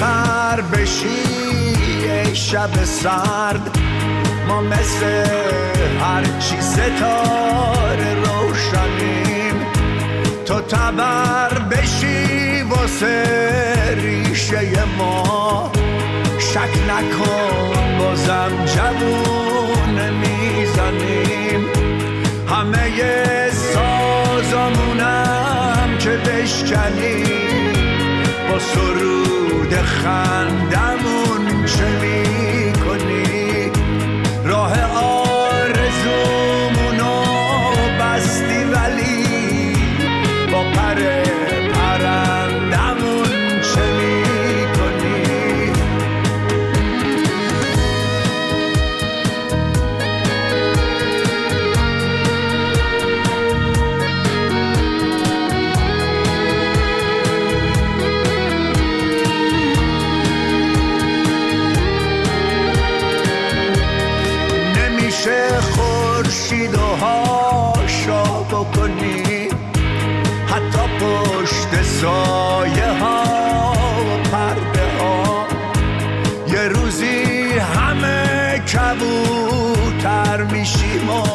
سر بشی شب سرد، ما مثل هرچی ستاره روشنیم، تو تبر بشی واسه ریشه ما، شک نکن بازم جوون میزنیم، همه سازمونم که بشکنیم، با سرود خندمون چه میکنی، راه آرزومونو بستی ولی با پر پرندمون چه میکنی. خورشید و هاشا بکنی، حتی پشت سایه ها و پرده ها، یه روزی همه کبوتر میشیم و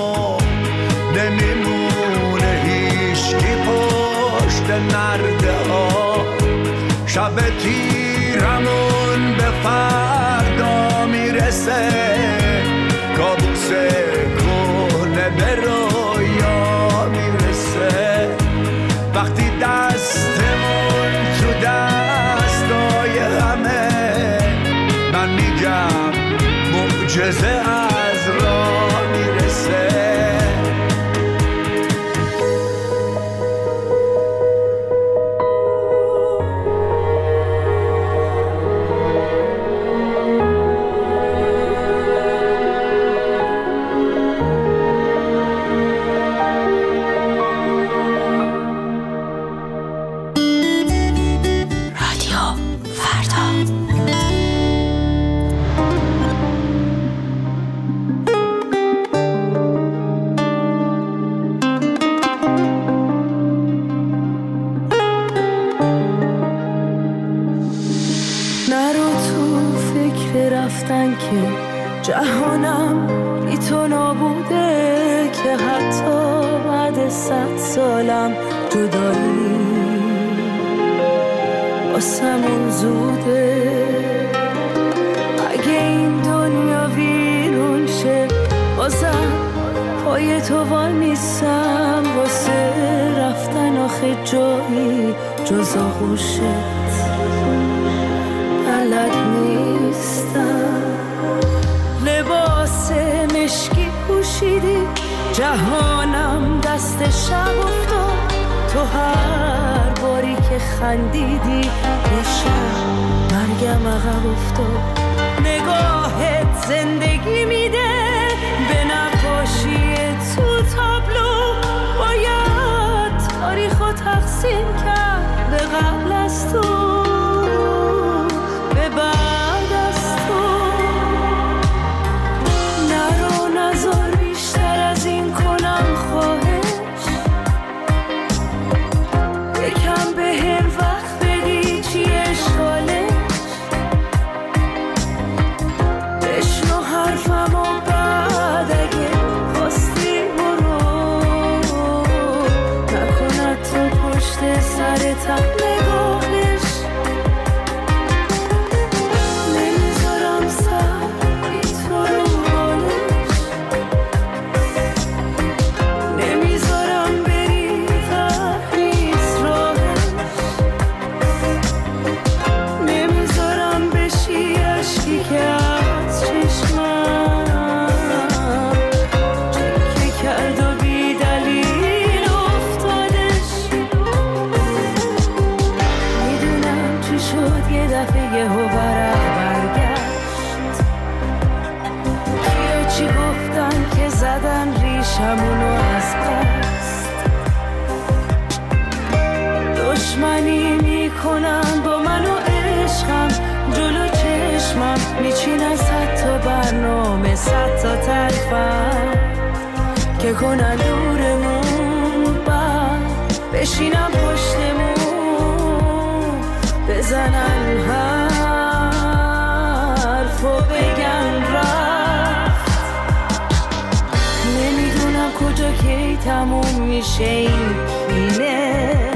نمیمونه هیچکی پشت نرده ها، شب تیرمون به فردا میرسه، کابوس کنه به رویا میرسه، وقتی دستمون تو دستای همه، من میگم معجزه از راه میرسه. جهانم بی تو نابوده که حتی بعد 100 سالم جدایی واسمون زوده. اگه این دنیا ویرون شه بازم پای تو وای میسم، واسه رفتن آخه جایی جز آغوشت بلد نیستم. لباس مشکی پوشیدی، جهانم دست شب افتاد، تو هر باری که خندیدی یه شب مرگم عقب افتاد. نگاهت زندگی میده به نقاشی تو تابلو، باید تاریخو تقسیم کرد به قبل از تو به بعد از تو. نرو نزار بیشتر از این کنم خواهش، یکم به هم وقت بدی چی اشکالش، بشنو حرفم و بعد اگه خواستی برو، نکند تو پشت سرتم نگاهش. نمیذارم سر بی تو رو حالش، نمیذارم بری تحریز راهش، نمیذارم بشی عشقی که از چشمم چکه کرد و بی دلیل افتادش. میدونم چی شد یه دفعه یهو برگشت، کیا چی گفتن که زدن ریشمونو از قصد، دشمنی میکنن با من و عشقم، جلو چشمم میچینن 100 تا برنامه 100 تا تلفن که کنن دورمون، بعد بشینم پشتمون بزنن هم کجا کی تموم میشه این کینه؟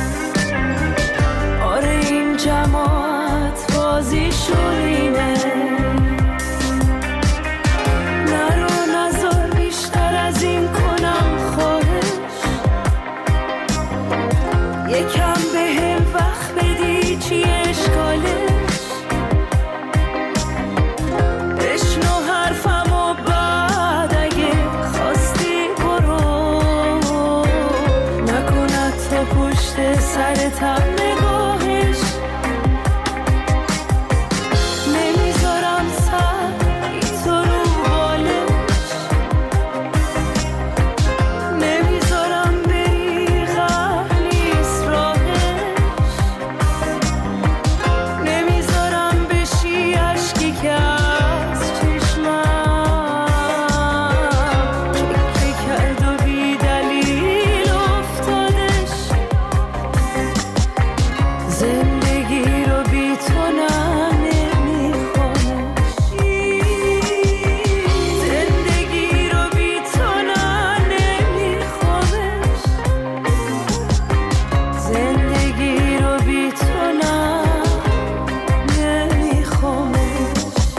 آره این جماعت بازی شورینه. نرو نزار بیشتر از این کنم خواهش، یکم به هم وقت بدی چی اشکالش؟ بشنو حرفم و بعد اگه خواستی برو، نکند تا پشت سرتم نگاهش. نمیذارم سعی تو رو بالش، نمیذارم بری غم نیست راهش، نمیذارم بشی عشقی که از چشمم چکه کرد و بی دلیل افتادش. زندگی رو بی تو نه نمیخوامش، زندگی رو بی تو نه نمیخوامش، زندگی رو بی تو نه نمیخوامش.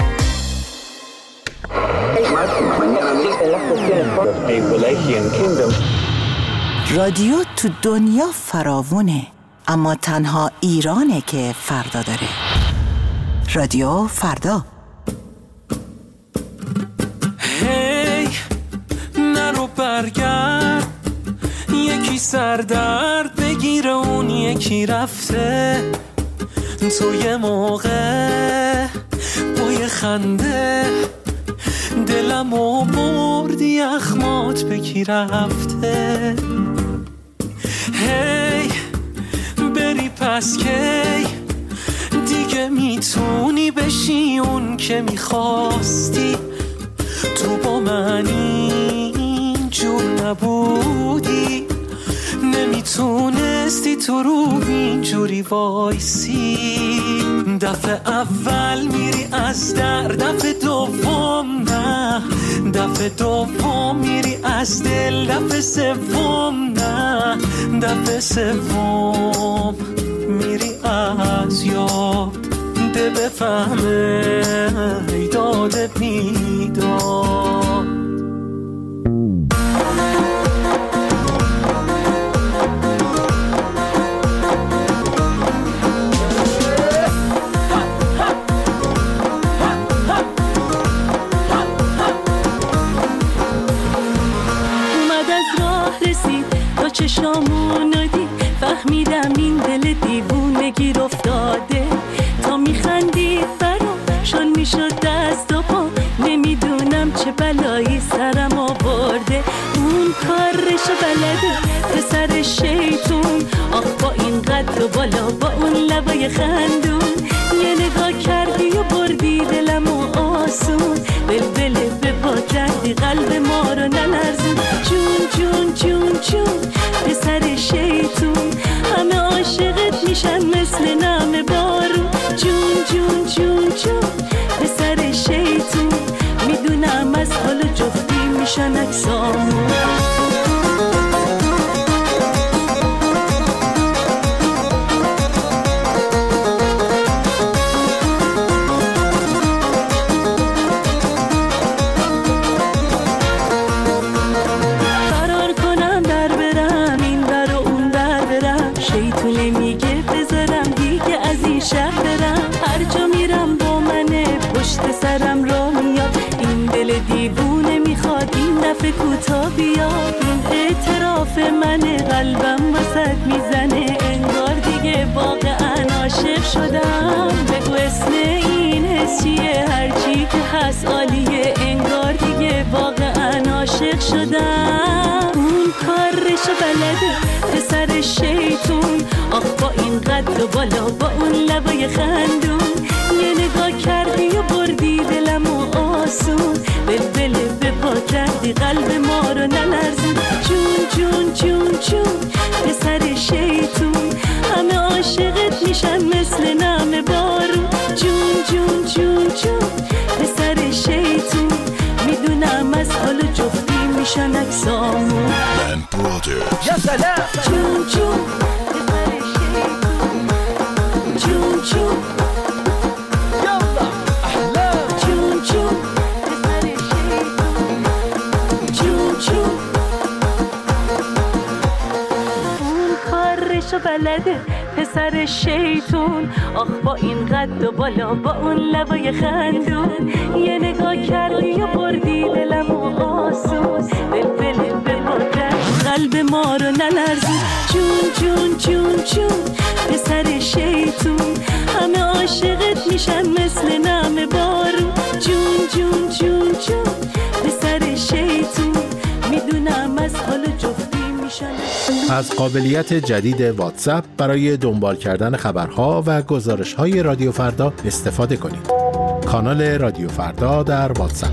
رادیو تو دنیا فراوونه، اما تنها ایرانه که فردا داره. رادیو فردا. هی نرو برگرد، یکی سردرد بگیره اون یکی رفته. تو یه موقع با یه خنده دلمو بردی اخمات بکی رفته. هی بری پس کی دیگه میتونی بشی اون که میخواستی؟ تو با من اینجور نبودی، نمیتونستی تو رو اینجوری وایسی. دفعه اول میری از در، دفعه دوم نه، دفعه دوم میری از دل، دفعه سوم نه، دفعه سوم میری از یاد. ده بفهمه داده بیداد. چشامونو دید فهمیدم این دل دیوونه گیر افتاده. تا میخندید برام شل میشد دست و پا، نمیدونم چه بلایی سرم آورده. اون کارشو بلده پسر شیطون، آخ با این قد و بالا با اون لبای خندون. یه نگاه کردی و بردی دلمو آسون، بلبل به پا کردی قلب ما رو نلرزون. جون جون جون جون پسر شیطون، همه عاشقت میشن مثل نم بارون. جون جون جون جون پسر شیطون، میدونم از حال جفتی میشن اکسامون. کوتا بیاد این اعتراف منه، قلبم وسط میزنه انگار دیگه واقعا عاشق شدم. بگو اسم این حس چیه؟ هرچی که هست عالیه، انگار دیگه واقعا عاشق شدم. اون کارشو بلده پسر شیطون، آخ با این قد و بالا با اون لبای خندون. یه نگاه کردی و بردی دلمو آسون، بلبل به پا کردی قلب ما رو نلرزون. جون جون جون جون پسر شیطون، همه عاشقت میشن مثل نم بارون. جون جون جون جون پسر شیطون، میدونم از حال جفتی میشن اکسامون. یا سلام جون جون جون جون یالا احلا جون جون جون جون اون کارشو بلده پسر شیطون. آخ با این قد و بالا با اون لبای خندون، یه نگاه کردی و بردی دلم و آسون. دل ببردن قلب ما رو نلرزون. جون جون جون جون پسر شیطون، همه عاشقت میشن مثل نم بارون. جون جون جون جون پسر شیطون، میدونم از حال جفتی میشن. از قابلیت جدید واتساپ برای دنبال کردن خبرها و گزارش‌های رادیو فردا استفاده کنید. کانال رادیو فردا در واتساپ.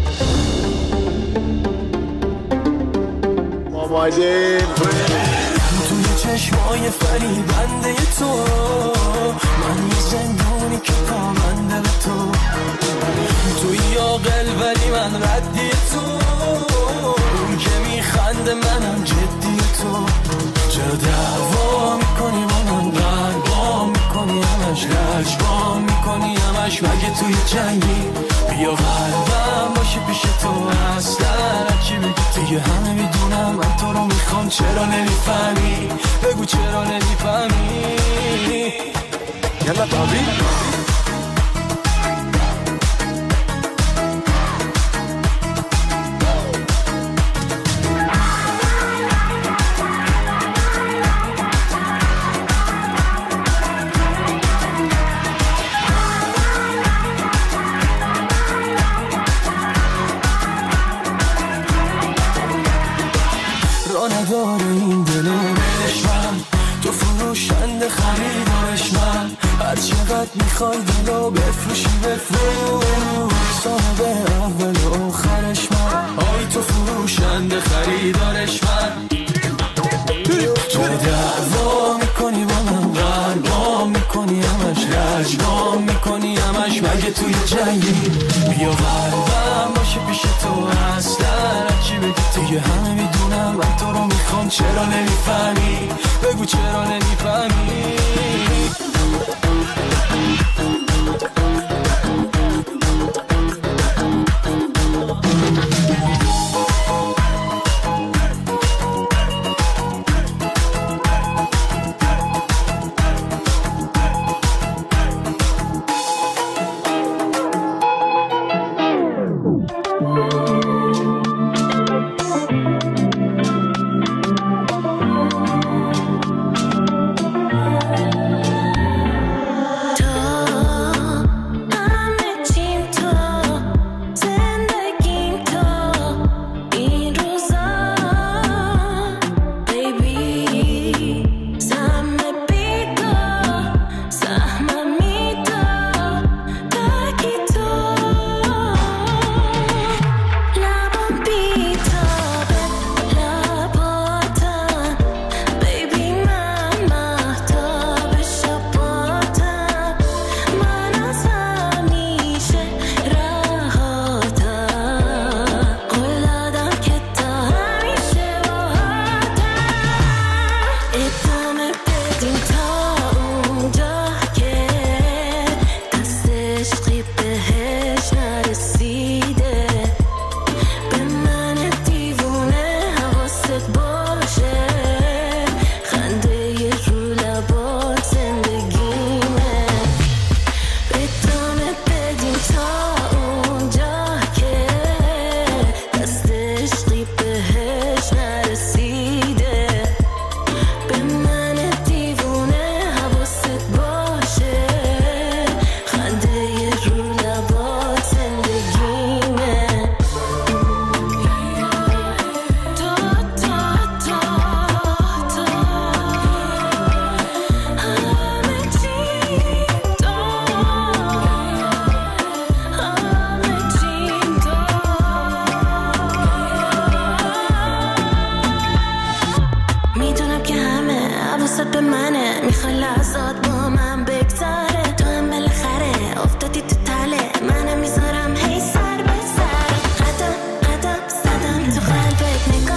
آماده توی چشمای فریبنده تو، من یه زندونی که پامنده به تو. توی عاقل ولی من ردی تو، اون که میخنده منم جدی تو. چرا دعوا میکنی با من، قلبا میکنی همش، رجبا میکنی همش. مگه توی جنگی بیا قلبم باشه پیش تو. اصلا چی بگی دیگه همه میدونم من تو رو میخوام. چرا نمیفهمی بگو چرا نمیفهمی. یلا بابی نداره این دل بهش من، تو فروشنده خریدارش من. هر چقدر میخوای دلو بفروشی بفروش، صاحب اول و آخرش من. آی تو فروشنده خریدارش من. تو دعوا میکنی با من، قلبا میکنی همش، رجبا میکنی همش. مگه توی جنگی بیا قلبم باشه پیش تو. اصلا چی بگی دیگه همه میدونم من تو رو میخوام. چرا نمیفهمی بگو چرا نمیفهمی. قدم زدم تو قلبت، نگاه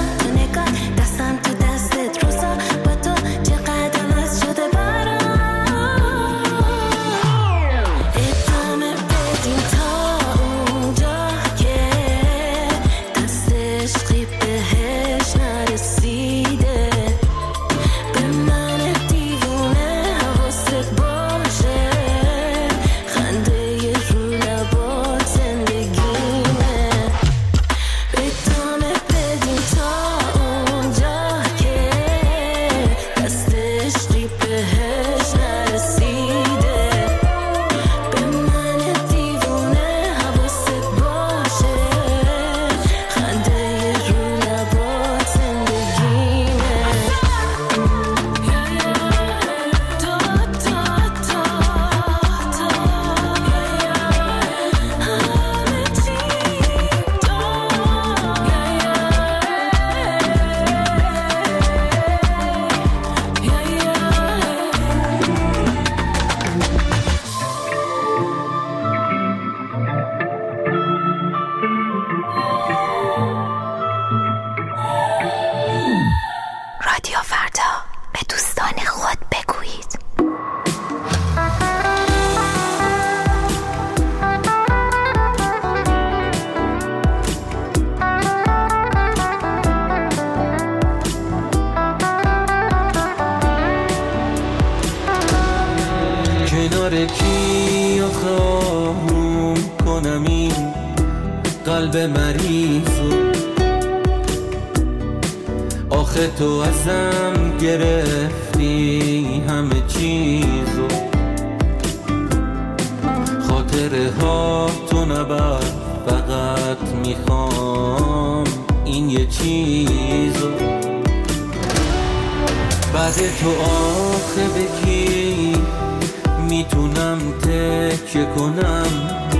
به دوستان خود بگویید. کنار کی آخوام کنم این قلب مریضو، آخه تو ازم گرفتی همه چیزو، خاطره ها تو نبر، فقط میخوام این یه چیزو. بعد تو آخه به کی میتونم تکیه کنم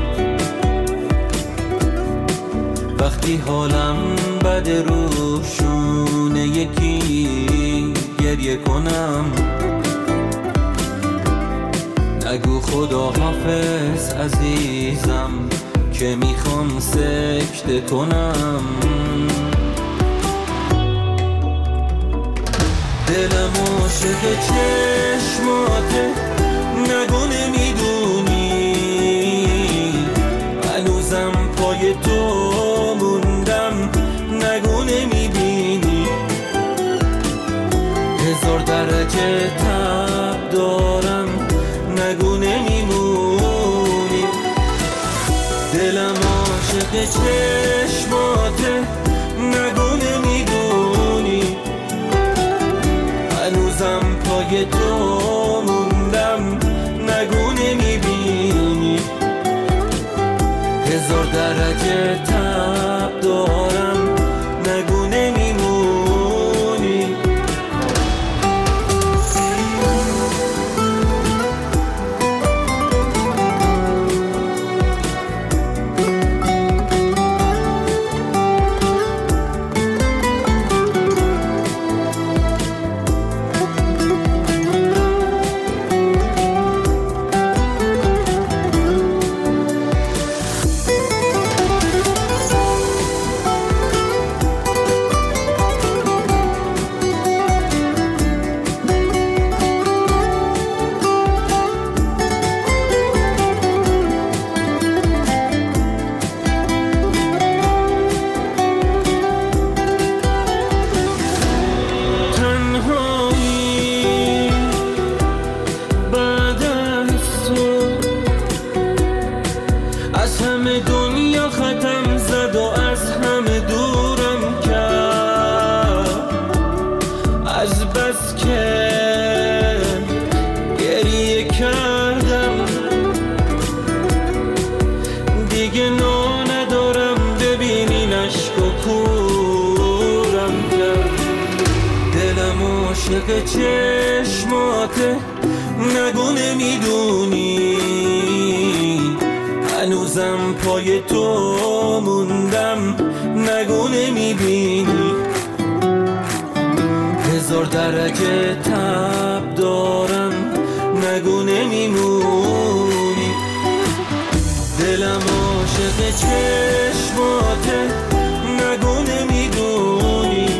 وقتی حالم بده، روشونه یکی گریه کنم. نگو خدا حافظ عزیزم که میخوام سکته کنم. دلم عاشق چشماته، نگو نمیدونی هنوزم پای تو موندم، نگو نمیبینی 1000 درجه تب دارم، نگو نمیمونی. دلم عاشق چشماته، نگو نمیدونی هنوزم پای تو موندم، نگو نمیبینی 1000 درجه تب دارم، نگو نمیمونی. عاشق چشماته، نگو نمیدونی هنوزم پای تو موندم، نگو نمیبینی 1000 درجه تب دارم، نگو نمیمونی. دلم عاشق چشماته، نگو نمیدونی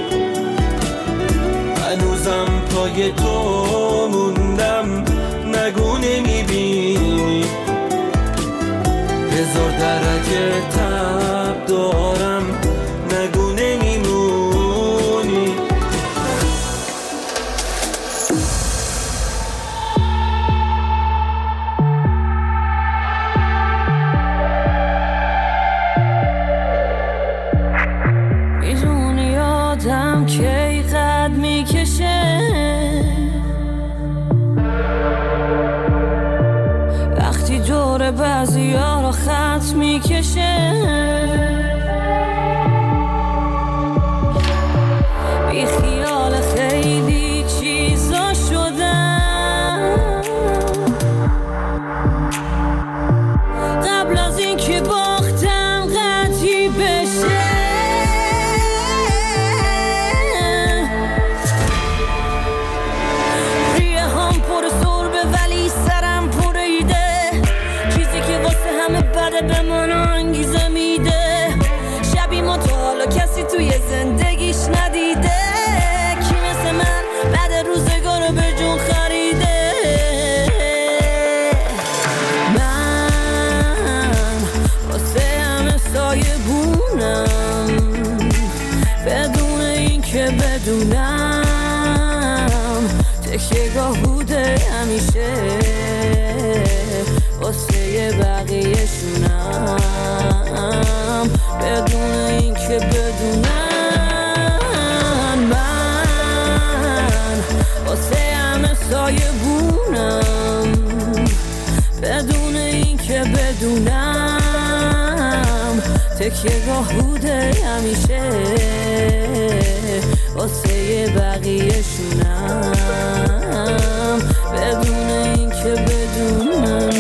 هنوزم پای تو موندم، نگو نمیبینی 1000 درجه تب دارم، نگو نمیمونی. میدونی آدم کی قد میکشه وقتی دور بعضی ها رو خط میکشه، بی خیال خیلی چیزا شدم قبل از این که باختم قطعی بشه. بدونم تکیه‌گاه بوده همیشه واسه بقیه‌شونم بدون این که بدونم من واسه همه سایه بونم بدون این که بدونم تکیه‌گاه بوده همیشه واسه بقیه‌شونم بدون این که بدونم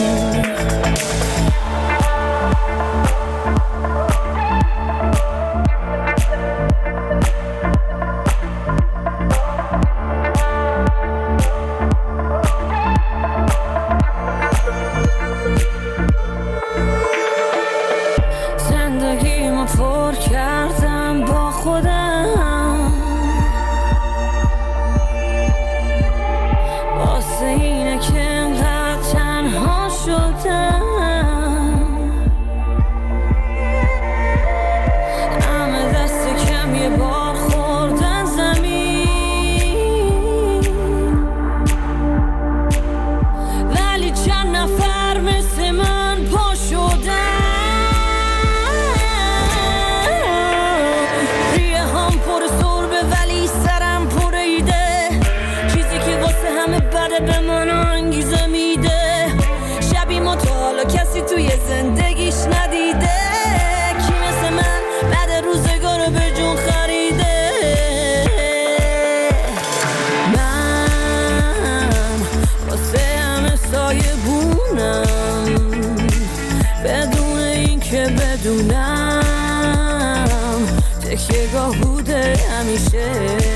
زندگیمو پر کردم با خودم واسه اینه که انقدر تنها شدم همه دست کم یه بار خوردن زمین ولی چند نفر مثل من پا شدن ریه هم پر سربه ولی سرم پر ایده چیزی که واسه همه بده به من انگیزه میده شبی ما تا حالا کسی توی زندگیش ندیده کی مثل من بعد روزگار به جون خریده من واسه همه سایه بونم بدون این که بدونم تکیه‌گاه بوده همیشه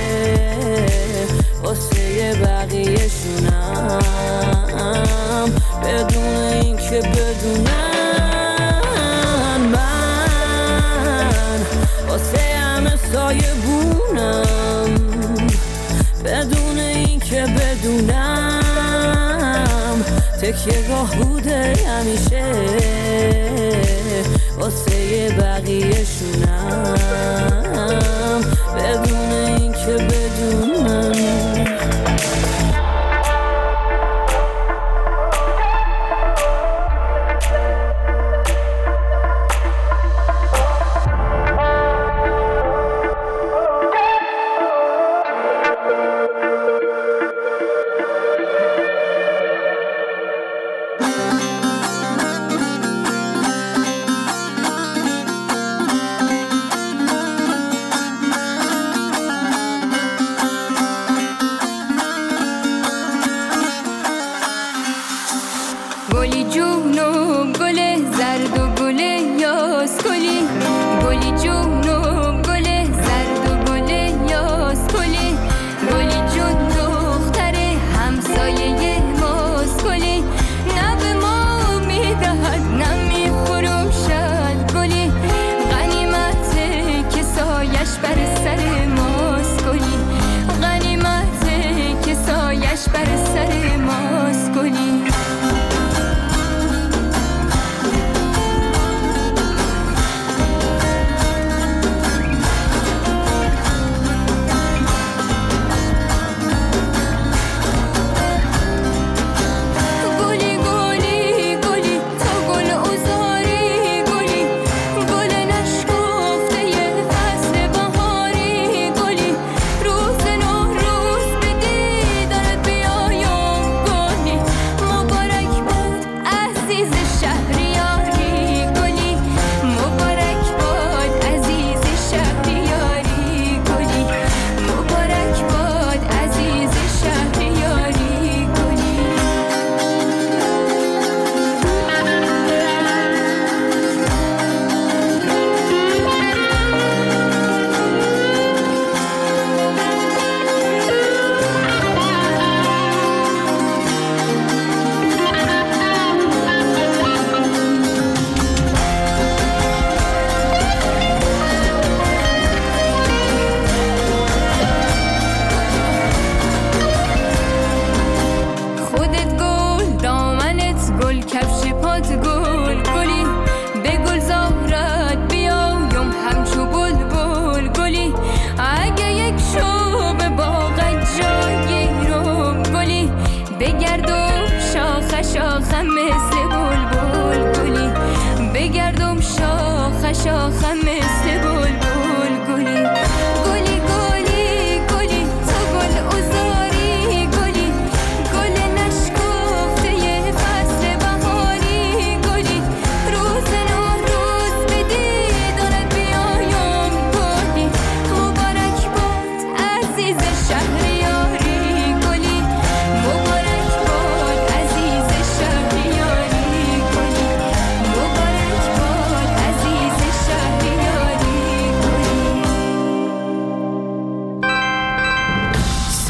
واسه بقیه‌شونم بدون این که بدونم من واسه همه سایه بونم بدون این که بدونم تکیه‌گاه بوده همیشه واسه بقیه‌شونم بدون این که بدونم گلی جون و گل زرد و گل یاس گلی گلی جون و گل زرد و گل یاس گلی گلی جون دختر همسایه ماست گلی نه به ما میدهد نه میفروشد گلی غنیمته که سایش بر سر ماست گلی غنیمته که سایش بر سر ماست گلی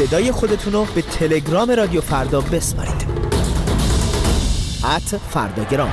صدای خودتون رو به تلگرام رادیو فردا بسپارید. @فرداگرام.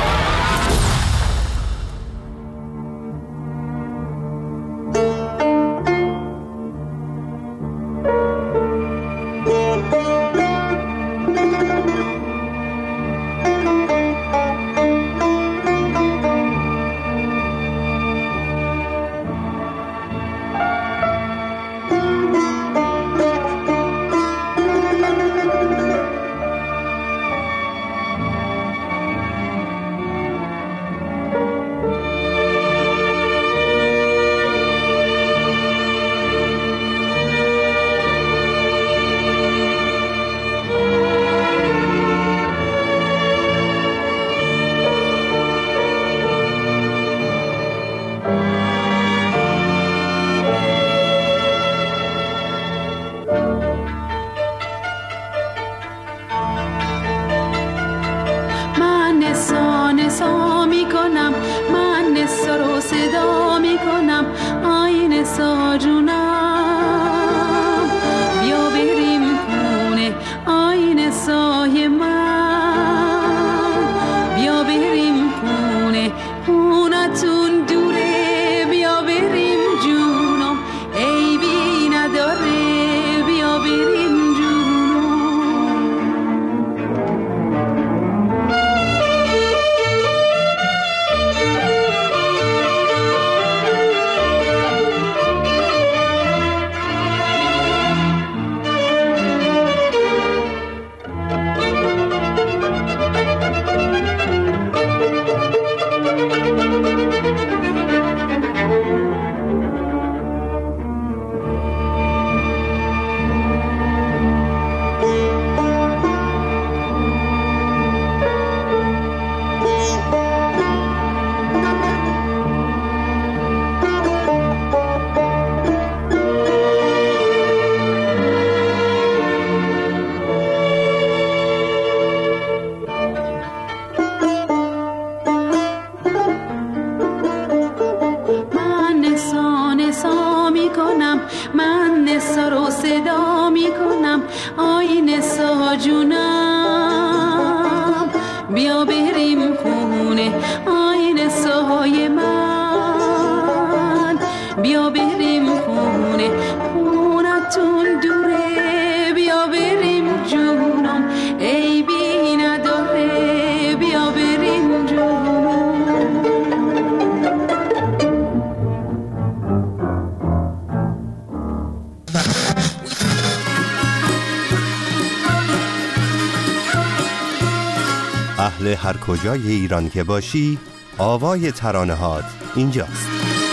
اهل هر کجای ایران که باشی، آوای ترانه‌هات اینجاست.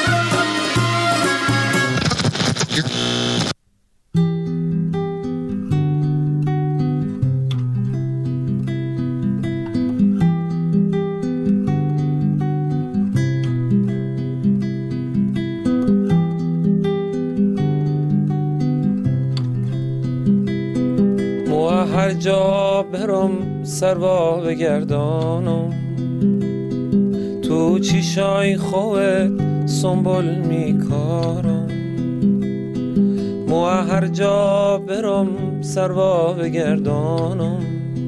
هر جا برم سروا بگردانم، تو چیشای خوت سنبول میکارم. مو هر جا برم سروا بگردانم،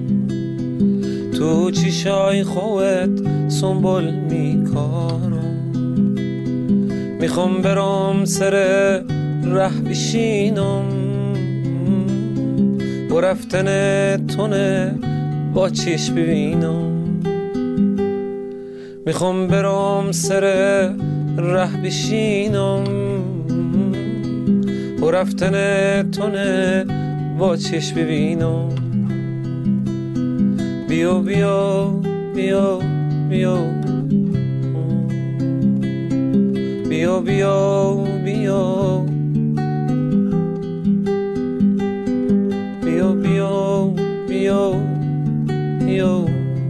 تو چیشای خوت سنبول میکارم. میخوام برم سر ره بشینم، و رفتن تونه با چشم ببینم. میخوام برم سر ره بشینم، و رفتن تونه با چشم ببینم. بیا بیا بیا بیا بیا بیا بیا بیا بیا بیا.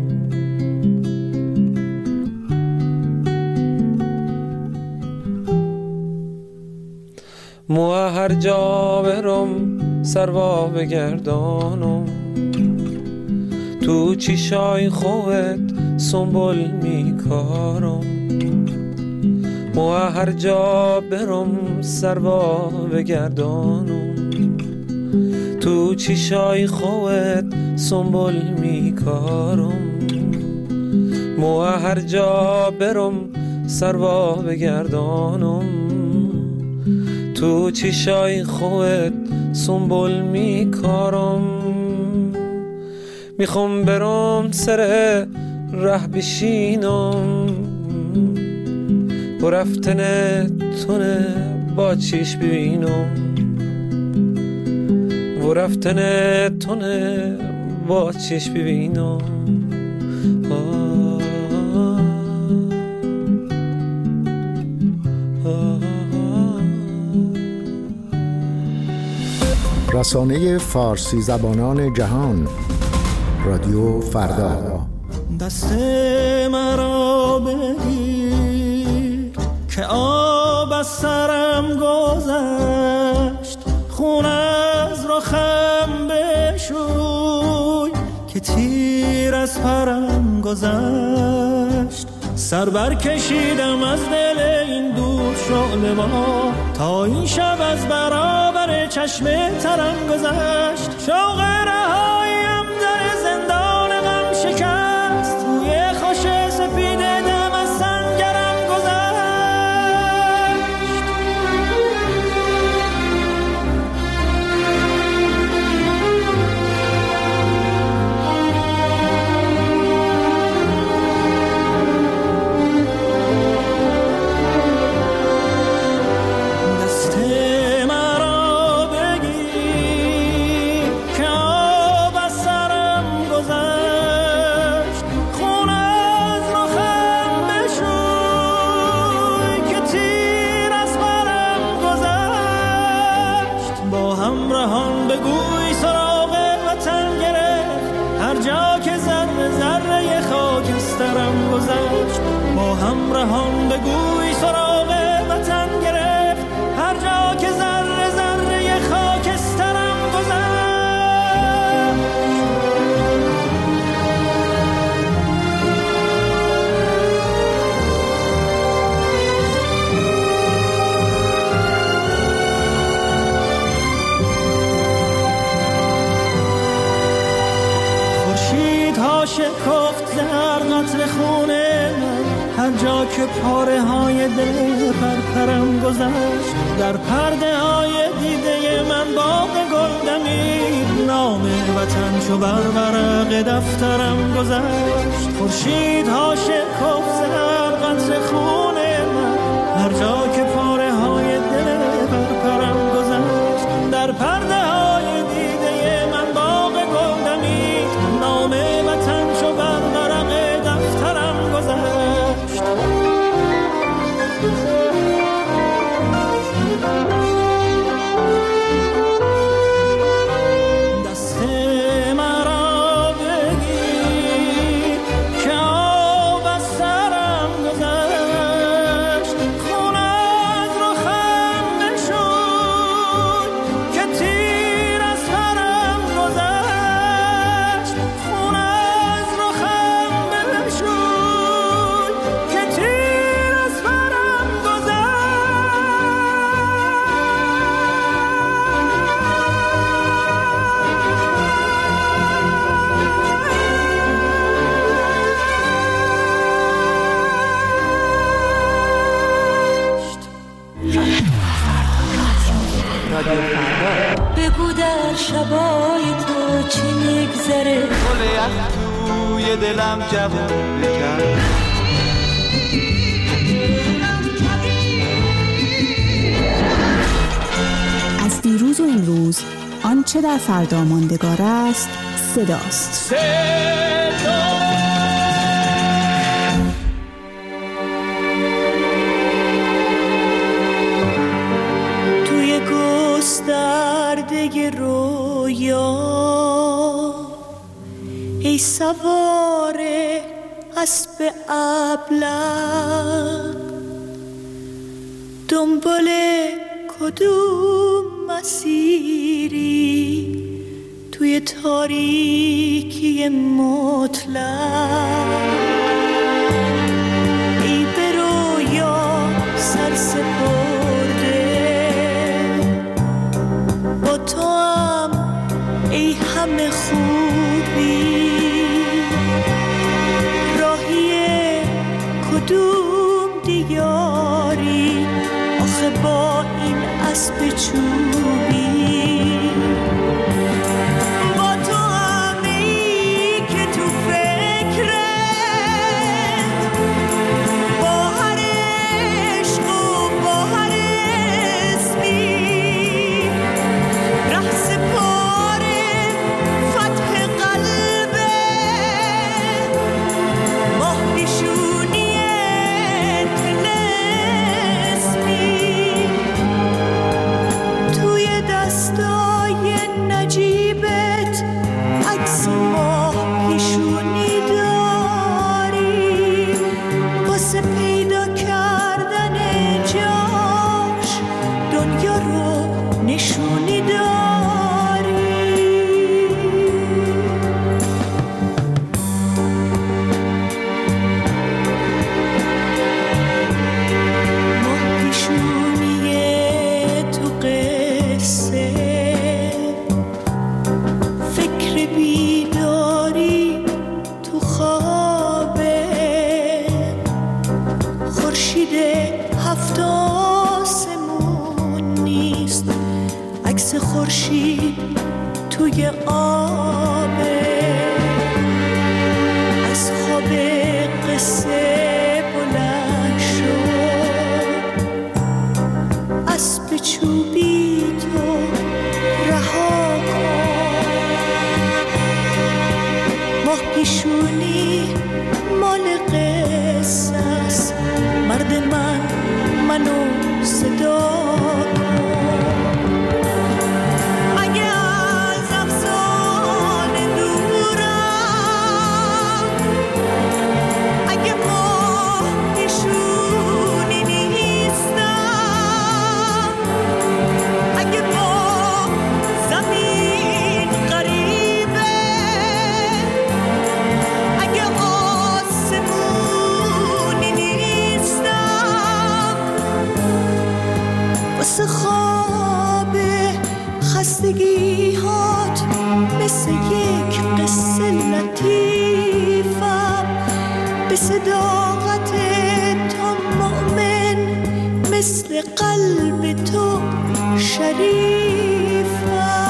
مو هر جا برم سروا بگردانم، تو چیشای خوت سنبول میکارم. مو هر جا برم سروا بگردانم، تو چیشای خوت سنبول میکارم، مو هر جا برم سروا بگردانم، تو چیشای خوت سنبول میکارم، میخوام برم سر ره بشینم، و رفتن تونه با چیش ببینم، و رفتن تونه با چیش ببینم. رسانه فارسی زبانان جهان، رادیو فردا. دست مرا بگیر که آب از سرم گذشت، خون از رخم بشوی که تیر از پرم گذشت، سر بر کشیدم از دل این دور شعله با، تا این شب از برابر چشم ترم گذشت، شوق رهاییم در زندان غم شکست، توی خوش سپید دم از سنگرم گذشت. با همراهان بگوی سراغ وطن گرفت، هر جا که ذره ذره خاکسترم گذشت. خورشیدها شکفت در قطر خونه من، هر جا که پاره های دل پرپرم گذشت، در پرده های دیده من باغ گل دمید، نام وطن چو بر ورق دفترم گذشت. خورشیدها شکفت در قطر خون من، هر جا که پاره های دل پرپرم گذشت، در پرده های دیده من باغ گل دمید، نام وطن چو بر ورق دفترم گذشت. دست مرا بگیر که آب از سرم گذشت، خون از رخم بشوی که تیر از پرم گذشت، خون از رخم بشوی که تیر از پرم گذشت. بگو در شبای تو چی میگذره، گل یخ توی دلم جوون بکرد، از دیروز و امروز آنچه در فردا ماندگار است صداست. توی گسترده رویا ای سوار اسب ابله، دنبال کدوم مسیری توی تاریکی مطلق، ای به رویا سر سپرده با تو هم اسب چوبی با تو همی که تو فکرت با هر عشق و با هر اسمی ره سپاره فتح قلبه ماه پیشونی طلسمی توی دستای نجیبت عکس ماه پیشونی داری واسه پیدا کردن جاش دنیا رو نشونی داری ماه پیشونی تو قصه فکر بیداری تو خوابه خورشید هفت آسمون نیست عکس خورشید توی آبه از خواب قصه بلند شد اسب چوبی تو رها کن ماه پیشونی مال قصه است مرد منو صدا کن اگه از افسانه دورم اگه ماه پیشونی نیستم اگه با زمین قریبه اگه آسمونی نیستم واسه خواب خستگی هات مثل یک قصه لطیفم به صداقت تو مؤمن مثل قلب تو شریفم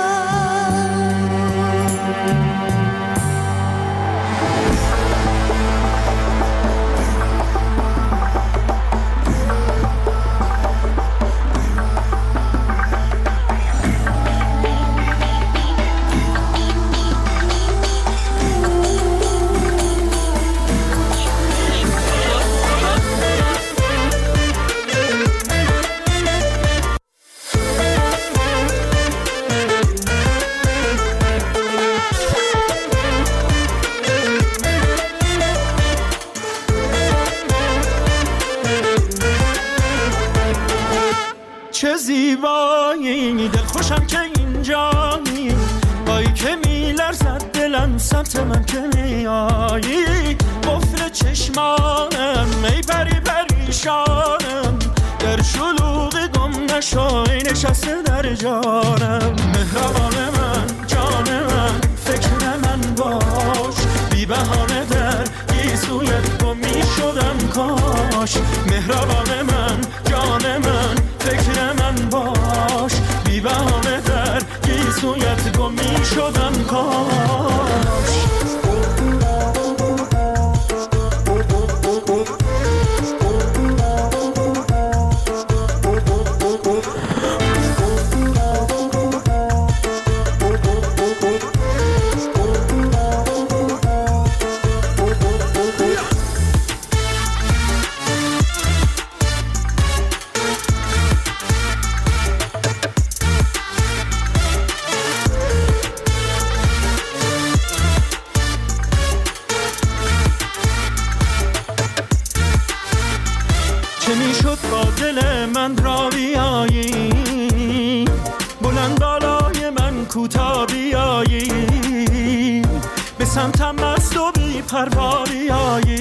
چه زیبایی دل خوشم که اینجایی بایی که میلرزد دلم سمت من که میایی قفل چشمانم ای پری پریشانم در شلوغ گم نشای نشسته در جانم مهربان من جان من فکر من باش بی بهانه در گیسویت گم میشدم کاش مهربان من جان من فکر من باش بی بهانه در گیسویت گم میشدم کاش چه میشد با دل من را بیایی بلند بالای من کوتا بیایی به سمتم مست و بی پروا بیایی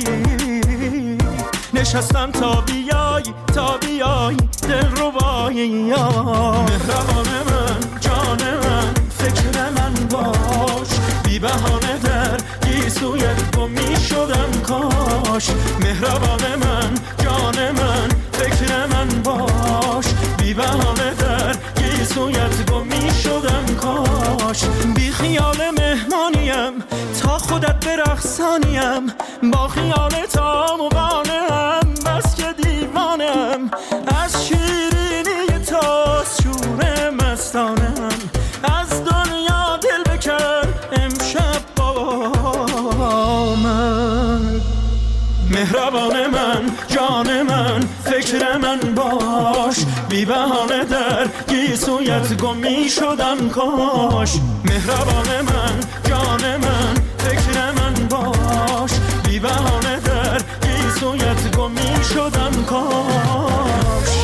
نشستم تا بیایی دل ربایی مهربان من جان من فکر من باش بی بهانه در گیسویت گم میشدم کاش مهربان من جان من فکر من باش بی بهانه در گیسویت گم می شدم کاش. بی خیال مهمانیم تا خودت برقصانیم، با خیال تا مقانم بس که دیوانم. از شیرینی تا شور مستانم، از دنیا دل بکن امشب با من. مهربان من، جان من، فکر من باش، بی بهانه در گیسویت گم می شدم کاش. مهربان من، جان من، فکر من باش، بی بهانه در گیسویت گم می شدم کاش.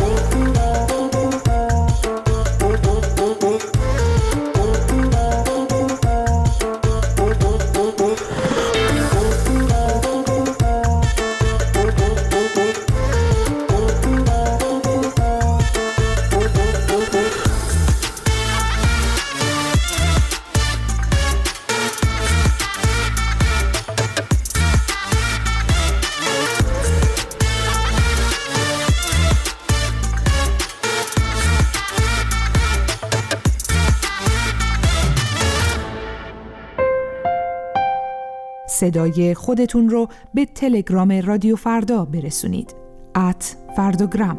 صدای خودتون رو به تلگرام رادیو فردا برسونید. @فرداگرام.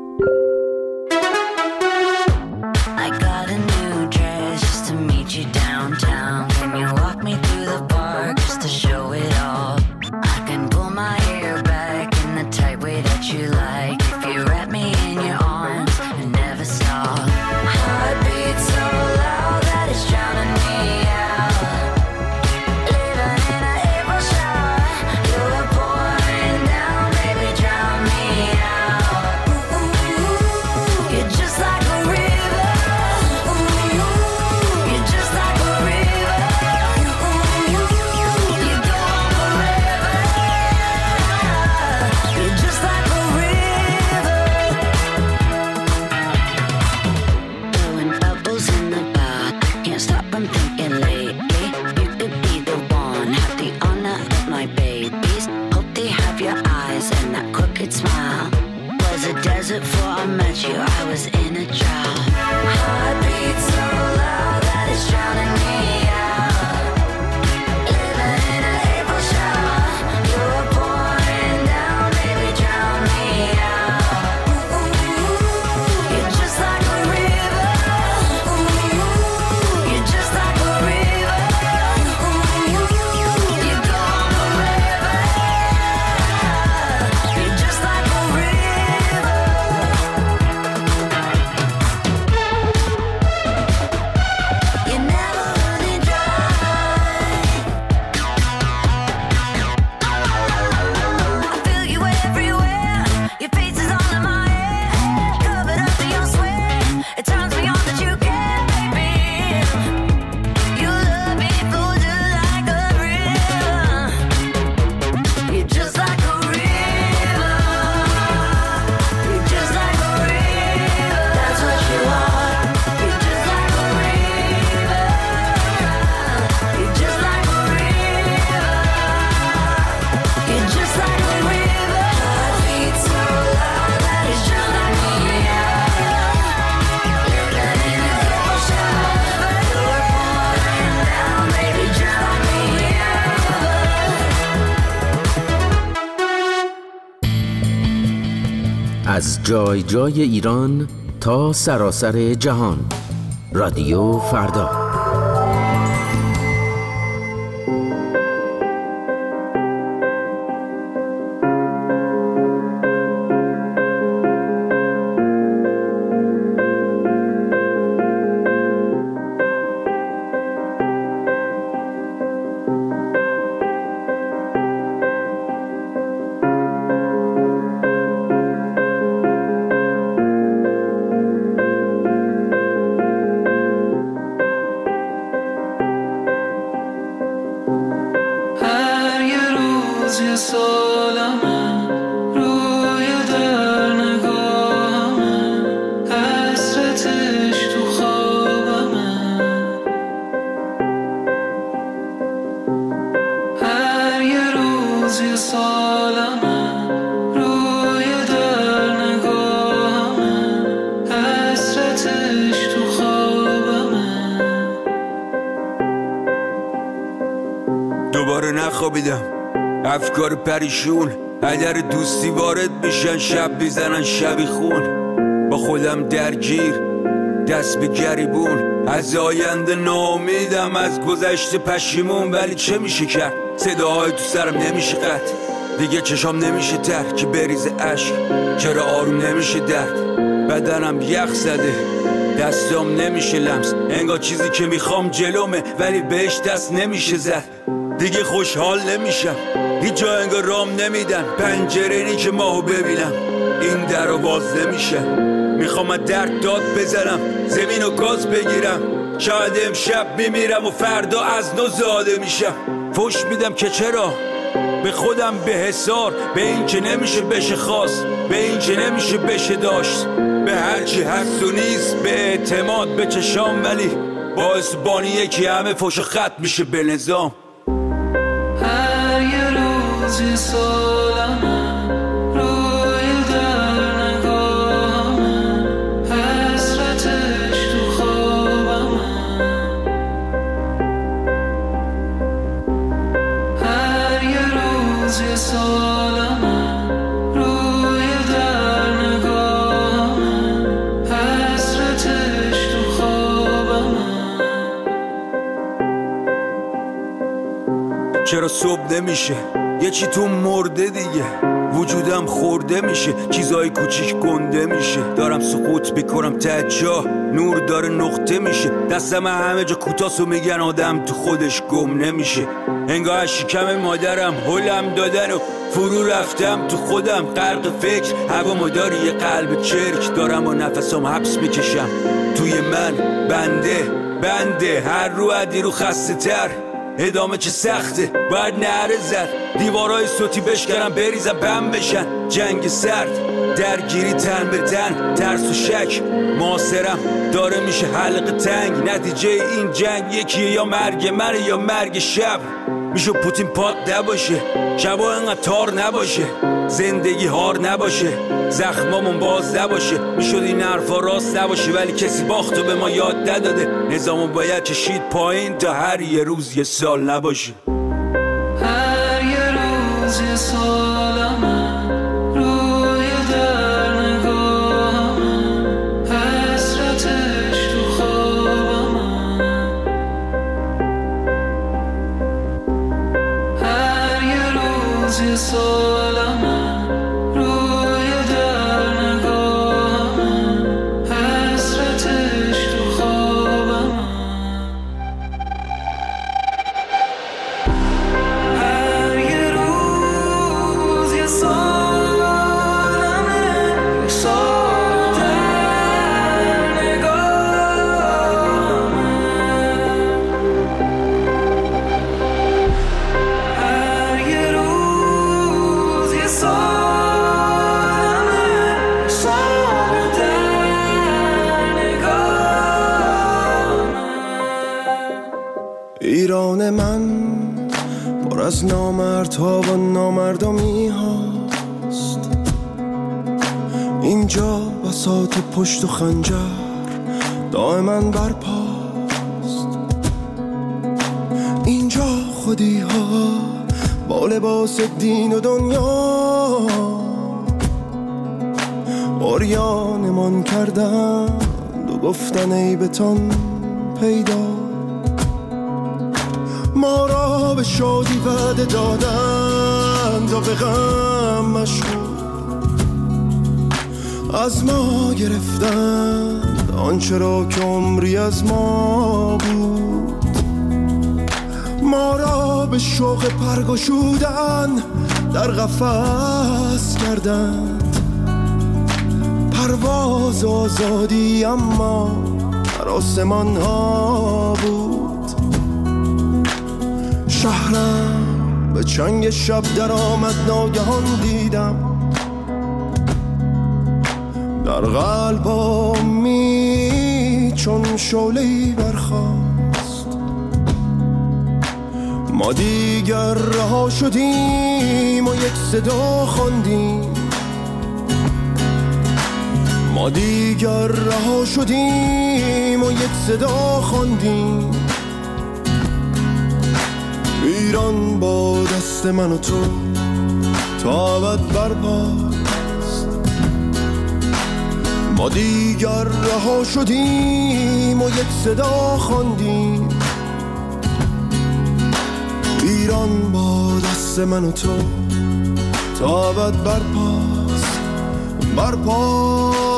از جای جای ایران تا سراسر جهان، رادیو فردا. خوابیدم، افکار پریشون اگر دوستی وارد میشن، شب بیزنن شبی خون. با خودم درگیر، دست به گریبون، از آینده ناامیدم، از گذشته پشیمون. ولی چه میشه کرد؟ صداهای تو سرم نمیشه قطع، دیگه چشام نمیشه تر که بریز عشق. چرا آروم نمیشه درد؟ بدنم یخ زده، دستام نمیشه لمس، انگار چیزی که میخوام جلومه ولی بهش دست نمیشه زد. دیگه خوشحال نمیشم، هیچ جا انگار رام نمیدن، پنجره اینی که ماهو ببینم این در رو باز نمیشه. میخوام از درد داد بزنم، زمین و گاز بگیرم، شاید امشب میمیرم و فردا از نو زاده میشم. فوش میدم که چرا به خودم به حسار، به این که نمیشه بشه خواست، به این که نمیشه بشه داشت، به هرچی هست و نیست، به اعتماد به چشام. ولی باعث بانیه که همه فوش خط میشه به نظام. هر یه روزی سالمه روی در نگاهمه، حسرتش تو خوابمه. هر یه روزی سالمه روی در نگاهمه، حسرتش تو خوابمه. چرا صبح نمیشه؟ یه چی تو مرده دیگه، وجودم خورده میشه، چیزای کوچیک گنده میشه. دارم سقوط میکنم ته جا، نور داره نقطه میشه، دستم همه جا کوتاسو میگن آدم تو خودش گم نمیشه. انگار از شکم مادرم هلم دادن و فرو رفتم تو خودم، غرق فکر هوا مداری یه قلب چرک دارم و نفسم حبس میکشم توی من. بنده هر رو عدی رو خسته تر، ادامه چه سخته باید نعره زد، دیوارای صوتی بشکنم بریزم بم بشن. جنگ سرد، درگیری تن به تن، ترس و شک معاصرم داره میشه حلقه تنگ. نتیجه این جنگ یکیه، یا مرگ منه یا مرگ شب. میشه پوتین پاک نباشه، شبا انقدر تار نباشه، زندگی هار نباشه، زخمامون باز نباشه. میشد این حرفا راست نباشه ولی کسی باختو به ما یاد نداده. نظامو باید چشید پایین تا هر یه روز یه سال نباشه. هر یه روز یه سالمه روی در نگاهمه، حسرتش تو خوابمه. هر یه روز یه سالمه روی در نگاهمه، حسرتش تو خوابمه. هر یه روز یه سالمه، یه سال در نگاهمه. هر یه روز یه سالمه، یه سال در نگاهمه. ایران من پر از نامردها و نامردمی هاست، اینجا بساط پشت و خنجر دائما برپاست. اینجا خودی ها با لباس دین و دنیا عریانمان کردند و گفتن ای بتان پیدا. ما را به شادی وعده دادند و به غم مشغول، از ما گرفتند آنچه را که عمری از ما بود. ما را به شوق پرگشودن در قفس کردند، پرواز آزادی اما در آسمان ها بود. شهرم به چنگ شب در آمد، ناگهان دیدم در قلب می چون شعله‌ای برخاست. ما دیگر رها شدیم و یک صدا خواندیم، ما دیگر رها شدیم و یک صدا خواندیم. ایران با دست من و تو تا ابد برپاست. ما دیگر رها شدیم و یک صدا خواندیم ایران با دست من و تو تا ابد برپاست. برپاست